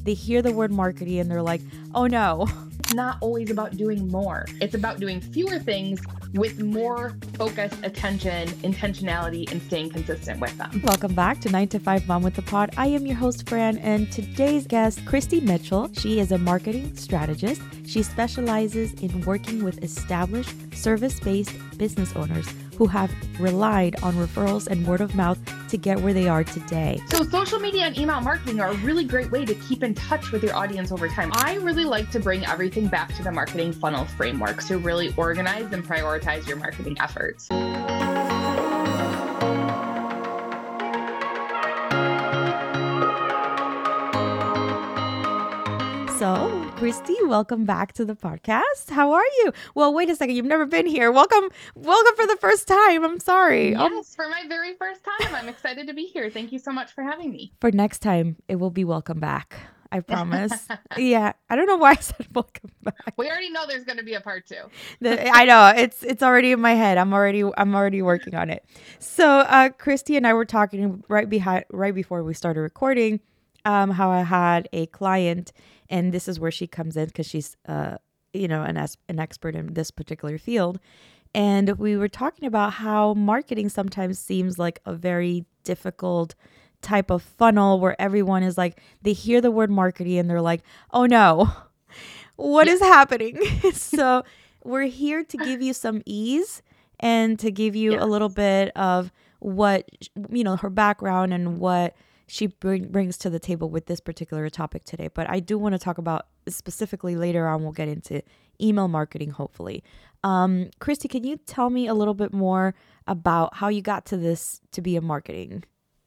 they hear the word marketing and they're like, oh no. It's not always about doing more. It's about doing fewer things with more focus, attention, intentionality, and staying consistent with them. Welcome back to 9 to 5 Mom with the Pod. I am your host, Fran, and today's guest, Christy Mitchell. She is a marketing strategist. She specializes in working with established service-based business owners who have relied on referrals and word of mouth to get where they are today. So social media and email marketing are a really great way to keep in touch with your audience over time. I really like to bring everything back to the marketing funnel framework to really organize and prioritize your marketing efforts. So, Christy, welcome back to the podcast. How are you? Well, wait a second. You've never been here. Welcome for the first time. I'm sorry. Yes, for my very first time. I'm excited to be here. Thank you so much for having me. For next time, it will be welcome back. I promise. Yeah. I don't know why I said welcome back. We already know there's going to be a part 2. I know. It's already in my head. I'm already working on it. So, Christy and I were talking right before we started recording, how I had a client, and this is where she comes in because she's, an expert in this particular field. And we were talking about how marketing sometimes seems like a very difficult type of funnel where everyone is like, they hear the word marketing and they're like, oh no, what is happening? So we're here to give you some ease and to give you a little bit of what, her background and what she brings to the table with this particular topic today. But I do want to talk about specifically later on, we'll get into email marketing, hopefully. Christy, can you tell me a little bit more about how you got to this, to be in marketing?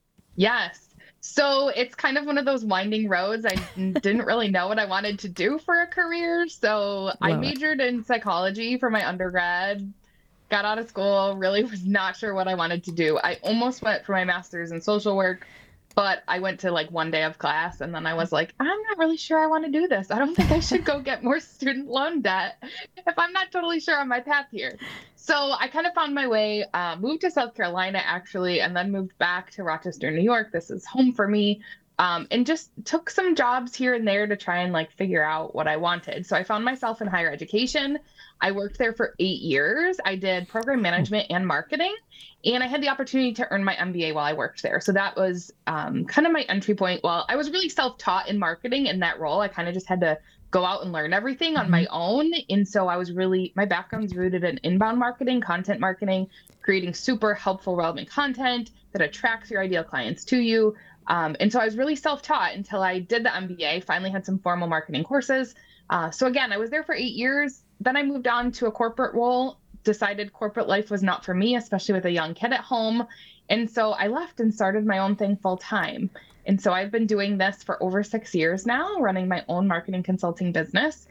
Yes. So it's kind of one of those winding roads. I didn't really know what I wanted to do for a career. So I majored in psychology for my undergrad, got out of school, really was not sure what I wanted to do. I almost went for my master's in social work, but I went to like one day of class and then I was like, I'm not really sure I want to do this. I don't think I should go get more student loan debt if I'm not totally sure on my path here. So I kind of found my way, moved to South Carolina actually, and then moved back to Rochester, New York. This is home for me. And just took some jobs here and there to try and like figure out what I wanted. So I found myself in higher education. I worked there for 8 years. I did program management and marketing, and I had the opportunity to earn my MBA while I worked there. So that was kind of my entry point. Well, I was really self-taught in marketing in that role. I kind of just had to go out and learn everything on my own. And so my background's rooted in inbound marketing, content marketing, creating super helpful, relevant content that attracts your ideal clients to you. And so I was really self-taught until I did the MBA, finally had some formal marketing courses. So again, I was there for 8 years. Then I moved on to a corporate role, decided corporate life was not for me, especially with a young kid at home. And so I left and started my own thing full time. And so I've been doing this for over 6 years now, running my own marketing consulting business.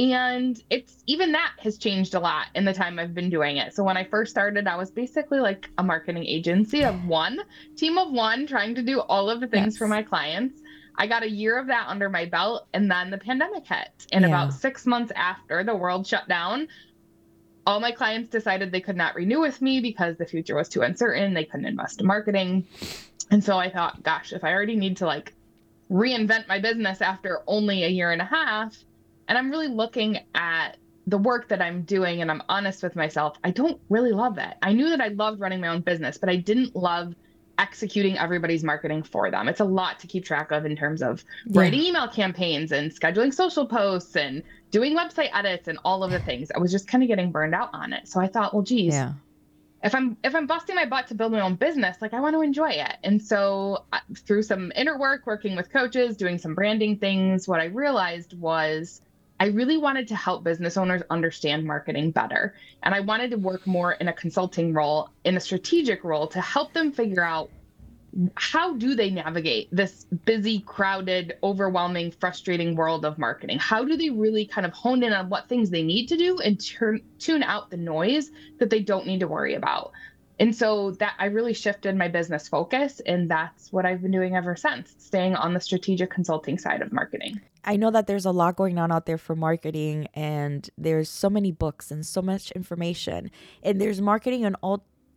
And even that has changed a lot in the time I've been doing it. So when I first started, I was basically like a marketing agency of team of one, trying to do all of the things for my clients. I got a year of that under my belt, and then the pandemic hit. And about 6 months after the world shut down, all my clients decided they could not renew with me because the future was too uncertain. They couldn't invest in marketing. And so I thought, gosh, if I already need to like reinvent my business after only a year and a half, and I'm really looking at the work that I'm doing and I'm honest with myself, I don't really love it. I knew that I loved running my own business, but I didn't love executing everybody's marketing for them. It's a lot to keep track of in terms of writing email campaigns and scheduling social posts and doing website edits and all of the things. I was just kind of getting burned out on it. So I thought, well, geez, if I'm busting my butt to build my own business, like I want to enjoy it. And so through some inner work, working with coaches, doing some branding things, what I realized was I really wanted to help business owners understand marketing better. And I wanted to work more in a consulting role, in a strategic role, to help them figure out how do they navigate this busy, crowded, overwhelming, frustrating world of marketing? How do they really kind of hone in on what things they need to do and tune out the noise that they don't need to worry about? And so that I really shifted my business focus, and that's what I've been doing ever since, staying on the strategic consulting side of marketing. I know that there's a lot going on out there for marketing, and there's so many books and so much information, and there's marketing on all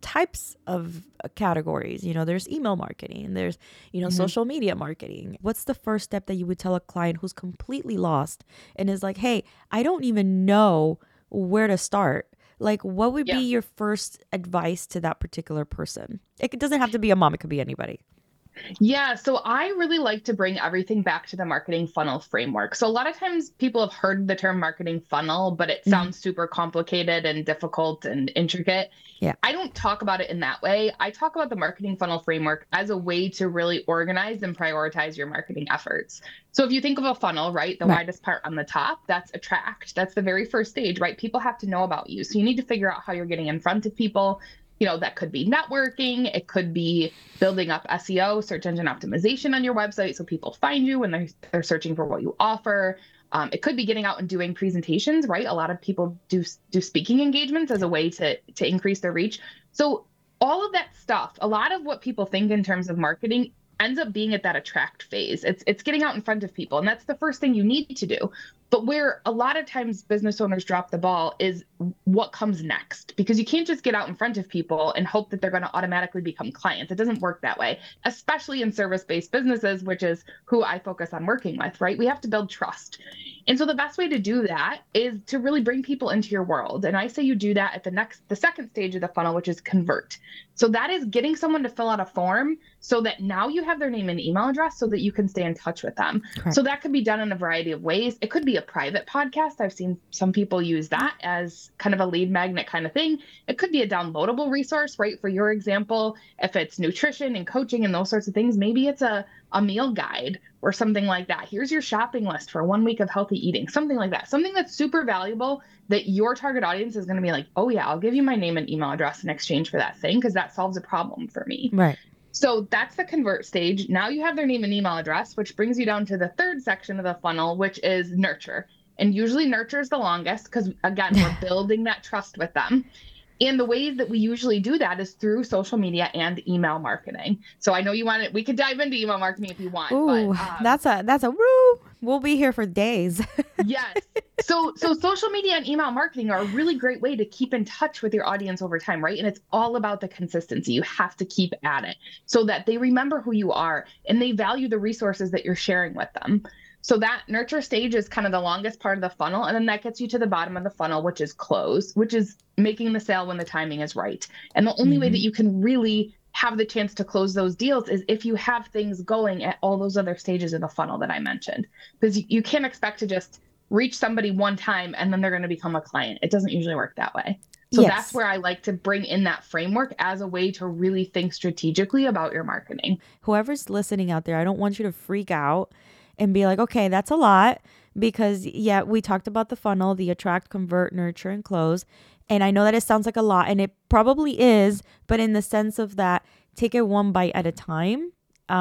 types of categories. There's email marketing, there's, social media marketing. What's the first step that you would tell a client who's completely lost and is like, hey, I don't even know where to start? Like, what would be your first advice to that particular person? It doesn't have to be a mom. It could be anybody. Yeah, so I really like to bring everything back to the marketing funnel framework. So a lot of times people have heard the term marketing funnel, but it sounds super complicated and difficult and intricate. Yeah. I don't talk about it in that way. I talk about the marketing funnel framework as a way to really organize and prioritize your marketing efforts. So if you think of a funnel, right, the widest part on the top, that's attract. That's the very first stage, right? People have to know about you. So you need to figure out how you're getting in front of people. That could be networking. It could be building up SEO, search engine optimization on your website so people find you when they're searching for what you offer. It could be getting out and doing presentations, right? A lot of people do speaking engagements as a way to increase their reach. So all of that stuff, a lot of what people think in terms of marketing ends up being at that attract phase. It's getting out in front of people. And that's the first thing you need to do. But where a lot of times business owners drop the ball is what comes next, because you can't just get out in front of people and hope that they're going to automatically become clients. It doesn't work that way, especially in service-based businesses, which is who I focus on working with, right? We have to build trust. And so the best way to do that is to really bring people into your world. And I say you do that at the second stage of the funnel, which is convert. So that is getting someone to fill out a form so that now you have their name and email address so that you can stay in touch with them. Correct. So that could be done in a variety of ways. It could be a private podcast. I've seen some people use that as kind of a lead magnet kind of thing. It could be a downloadable resource, right? For your example, if it's nutrition and coaching and those sorts of things, maybe it's a meal guide or something like that. Here's your shopping list for 1 week of healthy eating, something like that. Something that's super valuable that your target audience is going to be like, oh yeah, I'll give you my name and email address in exchange for that thing because that solves a problem for me. Right. So that's the convert stage. Now you have their name and email address, which brings you down to the third section of the funnel, which is nurture. And usually nurture is the longest because, again, we're building that trust with them. And the ways that we usually do that is through social media and email marketing. So I know you want it. We could dive into email marketing if you want. Ooh, but, that's a woo. We'll be here for days. Yes. So social media and email marketing are a really great way to keep in touch with your audience over time, right? And it's all about the consistency. You have to keep at it so that they remember who you are and they value the resources that you're sharing with them. So that nurture stage is kind of the longest part of the funnel. And then that gets you to the bottom of the funnel, which is close, which is making the sale when the timing is right. And the only way that you can really have the chance to close those deals is if you have things going at all those other stages of the funnel that I mentioned, because you can't expect to just reach somebody one time and then they're going to become a client. It doesn't usually work that way. So that's where I like to bring in that framework as a way to really think strategically about your marketing. Whoever's listening out there, I don't want you to freak out and be like, okay, that's a lot, because we talked about the funnel, the attract, convert, nurture, and close. And I know that it sounds like a lot, and it probably is, but in the sense of that, take it one bite at a time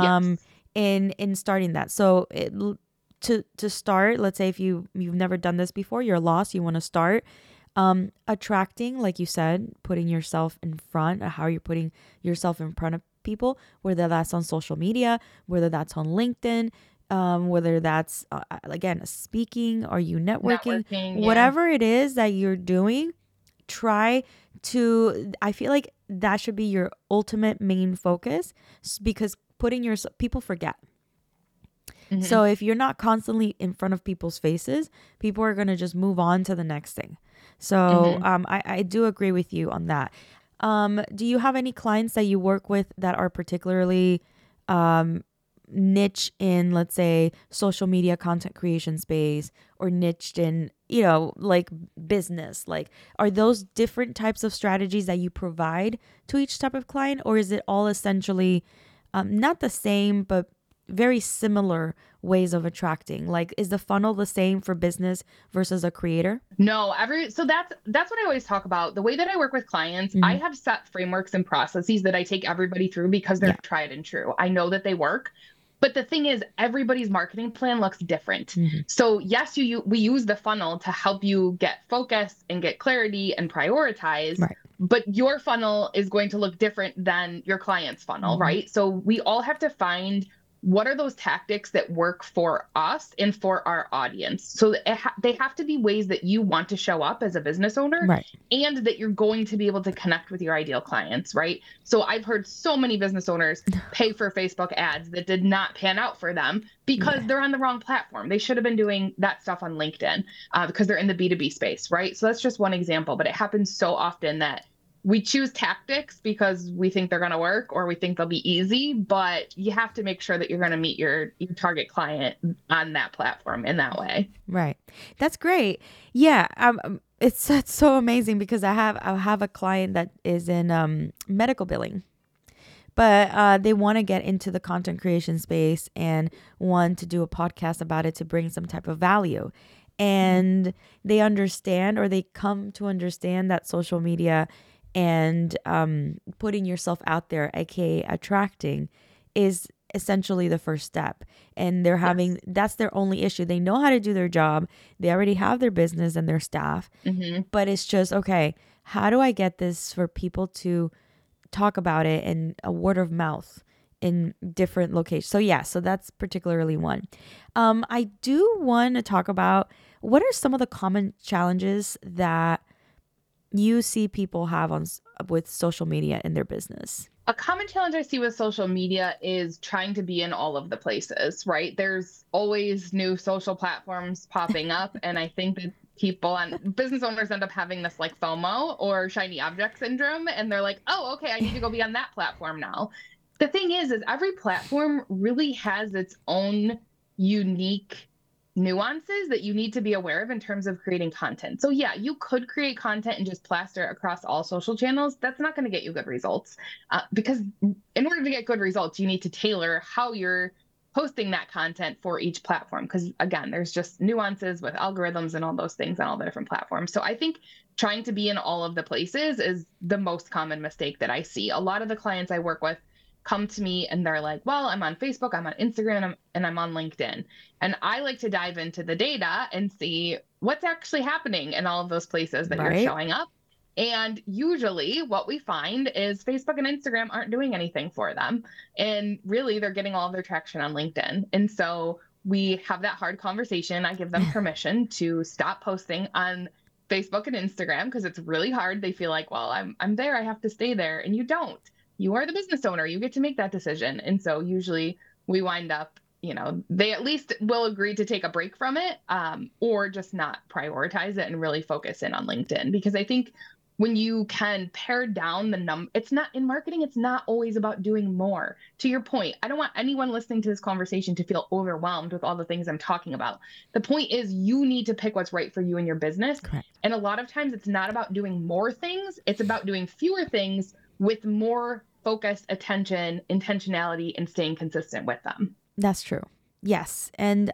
in starting that. So to start, let's say if you've never done this before, you're lost, you want to start attracting, like you said, putting yourself in front, how you're putting yourself in front of people, whether that's on social media, whether that's on LinkedIn, whether that's, again, speaking, are you networking, whatever it is that you're doing, I feel like that should be your ultimate main focus, because people forget. Mm-hmm. So if you're not constantly in front of people's faces, people are going to just move on to the next thing. So I do agree with you on that. Do you have any clients that you work with that are particularly niche in, let's say, social media content creation space, or niched in, like business? Like, are those different types of strategies that you provide to each type of client, or is it all essentially not the same, but very similar ways of attracting? Like, is the funnel the same for business versus a creator? No, so that's what I always talk about. The way that I work with clients, I have set frameworks and processes that I take everybody through because they're tried and true. I know that they work. But the thing is, everybody's marketing plan looks different. Mm-hmm. So yes, we use the funnel to help you get focus and get clarity and prioritize. Right. But your funnel is going to look different than your client's funnel, right? So we all have to find what are those tactics that work for us and for our audience? So they have to be ways that you want to show up as a business owner Right. and that you're going to be able to connect with your ideal clients, right? So I've heard so many business owners pay for Facebook ads that did not pan out for them because Yeah. they're on the wrong platform. They should have been doing that stuff on LinkedIn because they're in the B2B space, right? So that's just one example, but it happens so often that we choose tactics because we think they're going to work or we think they'll be easy, but you have to make sure that you're going to meet your target client on that platform in that way. Right. That's great. Yeah. It's so amazing because I have a client that is in medical billing, but they want to get into the content creation space and want to do a podcast about it to bring some type of value. And they understand, or they come to understand, that social media and putting yourself out there, aka attracting, is essentially the first step. And they're having, that's their only issue. They know how to do their job, they already have their business and their staff, but it's just, okay, how do I get this for people to talk about it and a word of mouth in different locations? So yeah, so that's particularly one. I do want to talk about, what are some of the common challenges that you see people have with social media in their business? A common challenge I see with social media is trying to be in all of the places, right? There's always new social platforms popping up. And I think that people and business owners end up having this like FOMO or shiny object syndrome. And they're like, oh, okay, I need to go be on that platform now. The thing is every platform really has its own unique nuances that you need to be aware of in terms of creating content. So yeah, you could create content and just plaster it across all social channels. That's not going to get you good results because in order to get good results, you need to tailor how you're posting that content for each platform. Because again, there's just nuances with algorithms and all those things on all the different platforms. So I think trying to be in all of the places is the most common mistake that I see. A lot of the clients I work with come to me and they're like, well, I'm on Facebook, I'm on Instagram, and I'm on LinkedIn. And I like to dive into the data and see what's actually happening in all of those places that you're showing up. And usually what we find is Facebook and Instagram aren't doing anything for them. And really, they're getting all of their traction on LinkedIn. And so we have that hard conversation. I give them permission to stop posting on Facebook and Instagram because it's really hard. They feel like, well, I'm there, I have to stay there. And you don't. You are the business owner. You get to make that decision. And so usually we wind up, they at least will agree to take a break from it or just not prioritize it and really focus in on LinkedIn. Because I think when you can pare down the number, it's not in marketing, it's not always about doing more. To your point, I don't want anyone listening to this conversation to feel overwhelmed with all the things I'm talking about. The point is you need to pick what's right for you and your business. Correct. And a lot of times it's not about doing more things. It's about doing fewer things with more focused attention, intentionality, and staying consistent with them. That's true. Yes. And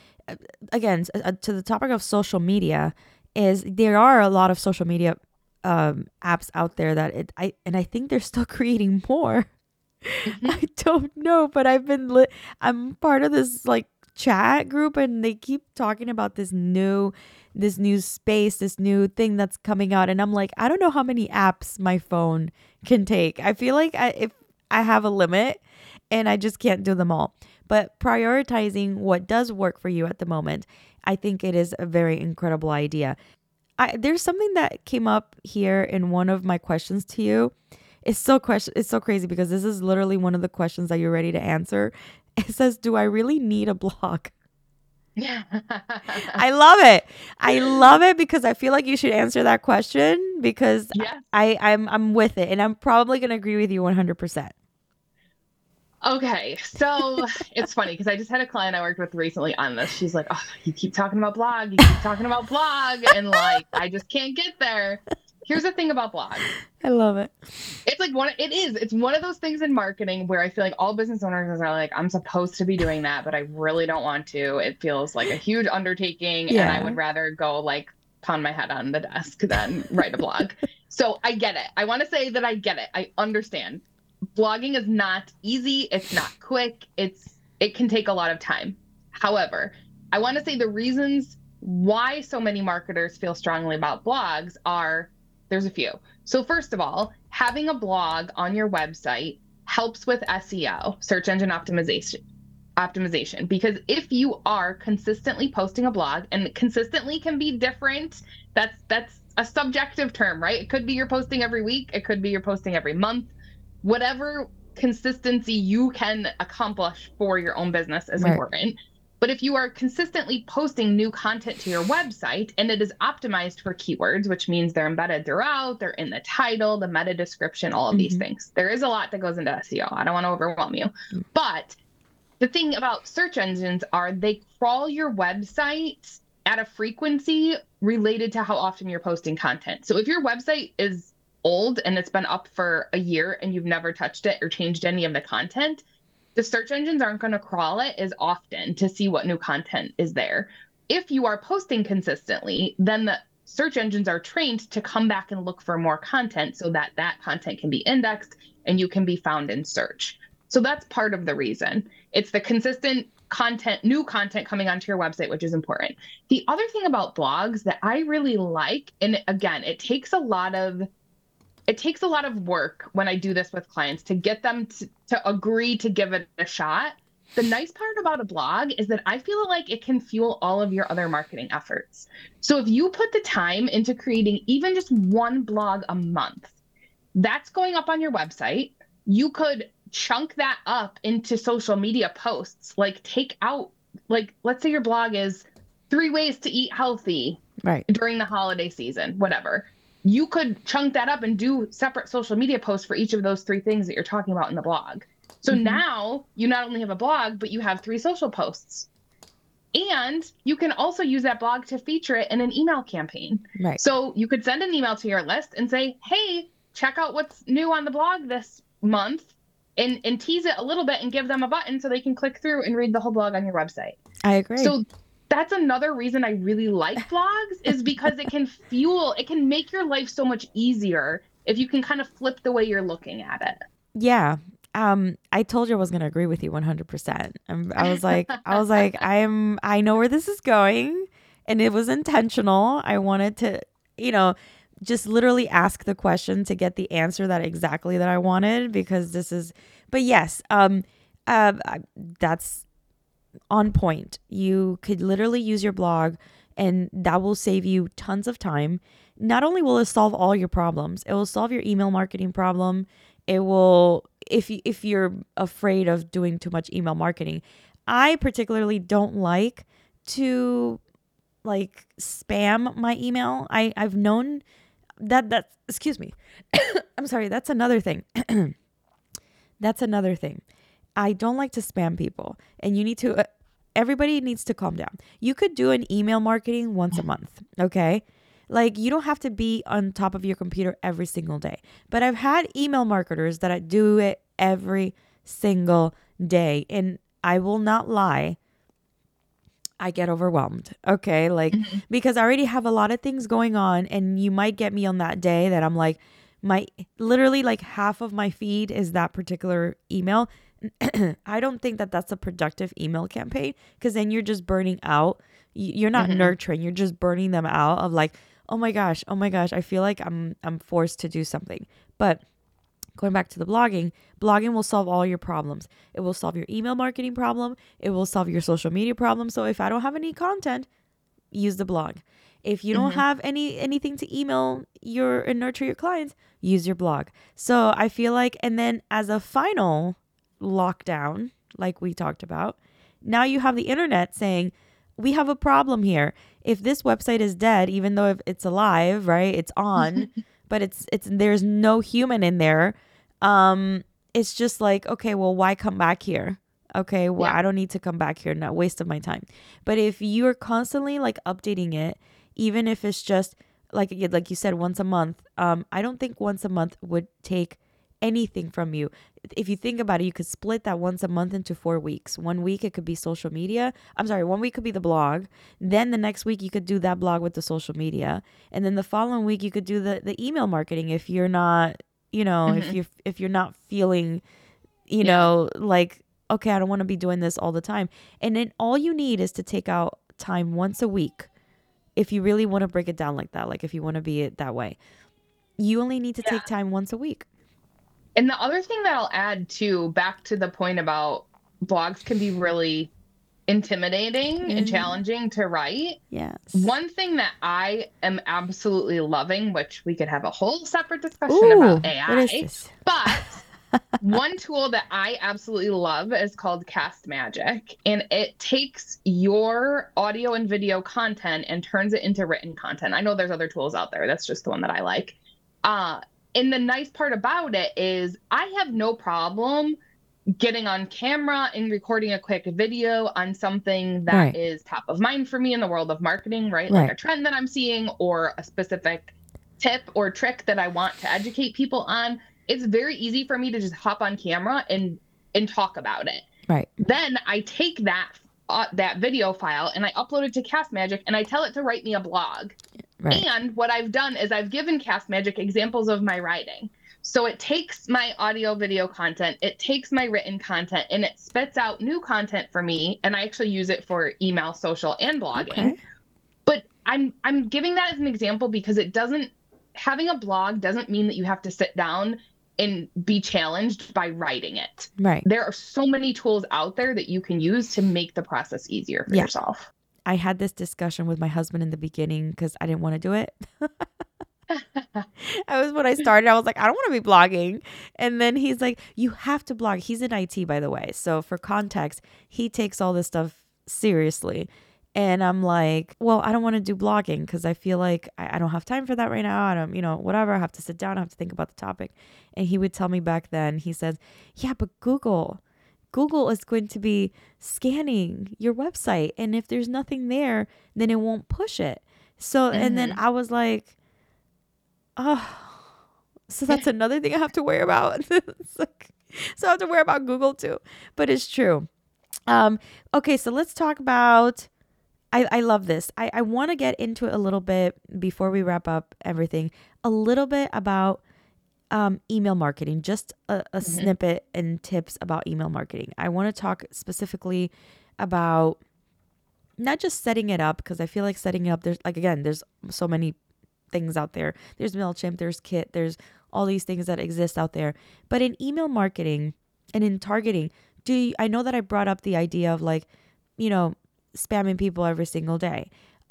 again, to the topic of social media, is there are a lot of social media apps out there that I think they're still creating more. I don't know, but I'm part of this like chat group, and they keep talking about this new space, this new thing that's coming out, and I'm like, I don't know how many apps my phone can take. I feel like if I have a limit and I just can't do them all. But prioritizing what does work for you at the moment, I think it is a very incredible idea. There's something that came up here in one of my questions to you. It's so crazy because this is literally one of the questions that you're ready to answer. It says, do I really need a blog? Yeah. I love it. I love it because I feel like you should answer that question because I'm with it, and I'm probably going to agree with you 100%. Okay, so it's funny because I just had a client I worked with recently on this. She's like, oh, you keep talking about blog, and like, I just can't get there. Here's the thing about blogs. I love it. It's like it's one of those things in marketing where I feel like all business owners are like, I'm supposed to be doing that, but I really don't want to. It feels like a huge undertaking, and I would rather go like pound my head on the desk than write a blog. So I get it. I want to say that I get it. I understand. Blogging is not easy. It's not quick. It can take a lot of time. However, I want to say the reasons why so many marketers feel strongly about blogs there's a few. So first of all, having a blog on your website helps with SEO, search engine optimization. optimization, because if you are consistently posting a blog, and consistently can be different, that's a subjective term, right? It could be you're posting every week, it could be you're posting every month. Whatever consistency you can accomplish for your own business is Right. important. But if you are consistently posting new content to your website and it is optimized for keywords, which means they're embedded throughout, they're in the title, the meta description, all of these Mm-hmm. things. There is a lot that goes into SEO. I don't want to overwhelm you. But the thing about search engines are they crawl your website at a frequency related to how often you're posting content. So if your website is old and it's been up for a year and you've never touched it or changed any of the content, the search engines aren't going to crawl it as often to see what new content is there. If you are posting consistently, then the search engines are trained to come back and look for more content so that that content can be indexed and you can be found in search. So that's part of the reason. It's the consistent content, new content coming onto your website, which is important. The other thing about blogs that I really like, and again, it takes a lot of work when I do this with clients to get them to agree to give it a shot. The nice part about a blog is that I feel like it can fuel all of your other marketing efforts. So if you put the time into creating even just one blog a month, that's going up on your website. You could chunk that up into social media posts, like take out, like, let's say your blog is 3 ways to eat healthy Right. during the holiday season, whatever. You could chunk that up and do separate social media posts for each of those 3 things that you're talking about in the blog. So Mm-hmm. now you not only have a blog, but you have 3 social posts. And you can also use that blog to feature it in an email campaign. Right. So you could send an email to your list and say, hey, check out what's new on the blog this month, and tease it a little bit and give them a button so they can click through and read the whole blog on your website. I agree. So that's another reason I really like blogs, is because it can make your life so much easier if you can kind of flip the way you're looking at it. Yeah. I told you I was going to agree with you 100%. I know where this is going, and it was intentional. I wanted to, you know, just literally ask the question to get the answer that I wanted, because but yes, that's on point. You could literally use your blog, and that will save you tons of time. Not only will it solve all your problems, it will solve your email marketing problem. It will, if you're afraid of doing too much email marketing. I particularly don't like to like spam my email. I've known that excuse me. I'm sorry, that's another thing. That's another thing. I don't like to spam people, and you need to everybody needs to calm down. You could do an email marketing once a month, okay? Like, you don't have to be on top of your computer every single day. But I've had email marketers that I do it every single day, and I will not lie, I get overwhelmed, okay? Like, because I already have a lot of things going on, and you might get me on that day that I'm like, my literally like half of my feed is that particular email. I don't think that that's a productive email campaign, because then you're just burning out. You're not nurturing. You're just burning them out of like, oh my gosh, I feel like I'm forced to do something. But going back to the blogging will solve all your problems. It will solve your email marketing problem. It will solve your social media problem. So if I don't have any content, use the blog. If you don't have anything to email your and nurture your clients, use your blog. So I feel like, and then as a final lockdown, like we talked about, now you have the internet saying, we have a problem here. If this website is dead, even though if it's alive, right? It's on, but it's there's no human in there. It's just like, okay, well, why come back here? Okay, well, Yeah. I don't need to come back here. Not waste of my time. But if you're constantly like updating it, even if it's just like you said, once a month, I don't think once a month would take anything from you. If you think about it, you could split that once a month into 4 weeks. 1 week it could be social media. I'm sorry, 1 week could be the blog. Then the next week you could do that blog with the social media, and then the following week you could do the email marketing. If you're not, if you're not feeling, like, okay, I don't want to be doing this all the time. And then all you need is to take out time once a week. If you really want to break it down like that, like if you want to be it that way, you only need to Yeah. take time once a week. And the other thing that I'll add too, back to the point about blogs can be really intimidating and challenging to write. Yes. One thing that I am absolutely loving, which we could have a whole separate discussion about AI, what is this? but one tool that I absolutely love is called Cast Magic, and it takes your audio and video content and turns it into written content. I know there's other tools out there. That's just the one that I like. And the nice part about it is I have no problem getting on camera and recording a quick video on something that is top of mind for me in the world of marketing, right? Like a trend that I'm seeing or a specific tip or trick that I want to educate people on. It's very easy for me to just hop on camera and talk about it. Right. Then I take that video file and I upload it to Cast Magic and I tell it to write me a blog. Right. And what I've done is I've given Cast Magic examples of my writing. So it takes my audio video content, it takes my written content, and it spits out new content for me. And I actually use it for email, social, and blogging. Okay. But I'm giving that as an example because having a blog doesn't mean that you have to sit down and be challenged by writing it. Right. There are so many tools out there that you can use to make the process easier for yourself. I had this discussion with my husband in the beginning because I didn't want to do it. When I started, I was like, I don't want to be blogging. And then he's like, you have to blog. He's in IT, by the way. So for context, he takes all this stuff seriously. And I'm like, well, I don't want to do blogging because I feel like I don't have time for that right now. I don't, whatever. I have to sit down. I have to think about the topic. And he would tell me back then, he says, yeah, but Google is going to be scanning your website. And if there's nothing there, then it won't push it. So, and then I was like, oh, so that's another thing I have to worry about. So I have to worry about Google too, but it's true. Okay. So let's talk about, I love this. I want to get into it a little bit before we wrap up everything, a little bit about email marketing, just a snippet and tips about email marketing. I want to talk specifically about not just setting it up, because I feel like setting it up, there's so many things out there. There's MailChimp, there's Kit, there's all these things that exist out there. But in email marketing and in targeting, I know that I brought up the idea of spamming people every single day.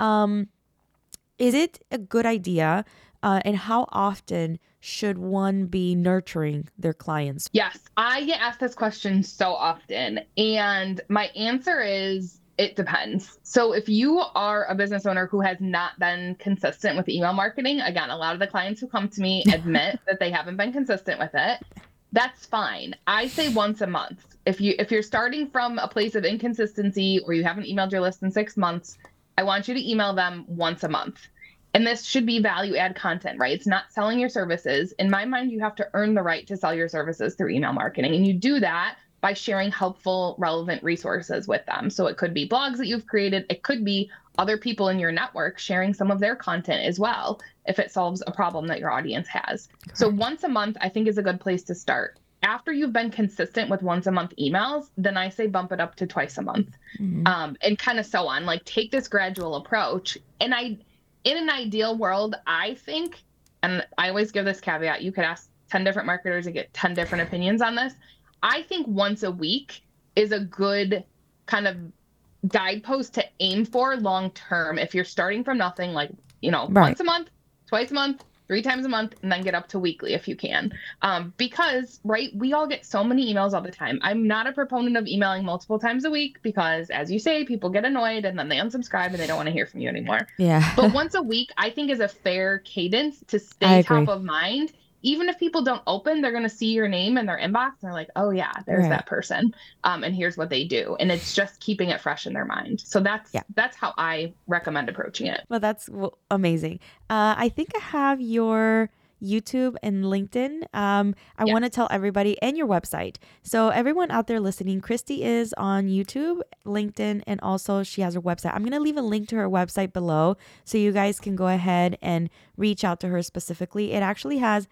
Is it a good idea? And how often should one be nurturing their clients? Yes, I get asked this question so often. And my answer is, it depends. So if you are a business owner who has not been consistent with email marketing, again, a lot of the clients who come to me admit that they haven't been consistent with it. That's fine. I say once a month. If you're starting from a place of inconsistency or you haven't emailed your list in 6 months, I want you to email them once a month. And this should be value add content, right? It's not selling your services. In my mind, you have to earn the right to sell your services through email marketing. And you do that by sharing helpful, relevant resources with them. So it could be blogs that you've created. It could be other people in your network sharing some of their content as well, if it solves a problem that your audience has. Correct. So once a month, I think, is a good place to start. After you've been consistent with once a month emails, then I say bump it up to twice a month, and kind of so on. Like, take this gradual approach. And in an ideal world, I think, and I always give this caveat, you could ask 10 different marketers and get 10 different opinions on this. I think once a week is a good kind of guidepost to aim for long term. If you're starting from nothing, once a month, twice a month, 3 times a month, and then get up to weekly if you can. Because, right, we all get so many emails all the time. I'm not a proponent of emailing multiple times a week because, as you say, people get annoyed and then they unsubscribe and they don't want to hear from you anymore. Yeah. But once a week, I think, is a fair cadence to stay top of mind. Even if people don't open, they're going to see your name in their inbox and they're like, oh yeah, there's that person. And here's what they do. And it's just keeping it fresh in their mind. So that's how I recommend approaching it. Well, that's amazing. I think I have your YouTube and LinkedIn. I want to tell everybody, and your website. So everyone out there listening, Christy is on YouTube, LinkedIn, and also she has her website. I'm going to leave a link to her website below so you guys can go ahead and reach out to her specifically. It actually has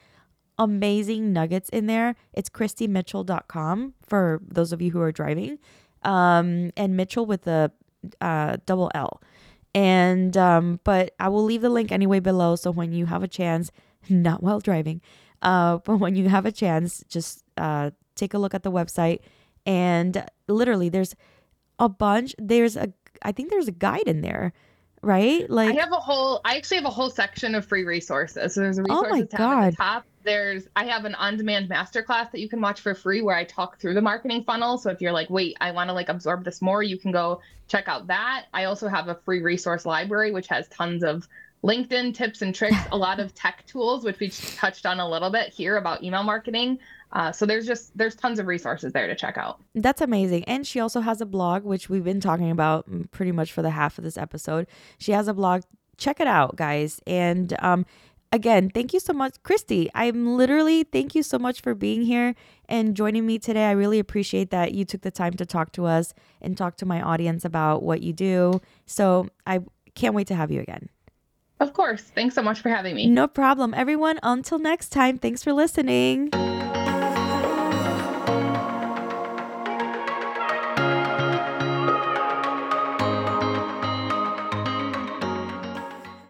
amazing nuggets in there. It's christymitchell.com for those of you who are driving, and Mitchell with the double L. And but I will leave the link anyway below, so when you have a chance, not while driving, but when you have a chance, just take a look at the website And literally there's a bunch. I think there's a guide in there, right? Like, I actually have a whole section of free resources. So there's a oh my resources tab at the God. top. I have an on-demand masterclass that you can watch for free where I talk through the marketing funnel. So if you're like, wait, I want to like absorb this more, you can go check out that. I also have a free resource library, which has tons of LinkedIn tips and tricks, a lot of tech tools, which we touched on a little bit here about email marketing. So there's tons of resources there to check out. That's amazing. And she also has a blog, which we've been talking about pretty much for the half of this episode. She has a blog. Check it out, guys. And again, thank you so much, Christy. Thank you so much for being here and joining me today. I really appreciate that you took the time to talk to us and talk to my audience about what you do. So I can't wait to have you again. Of course. Thanks so much for having me. No problem. Everyone, until next time, thanks for listening.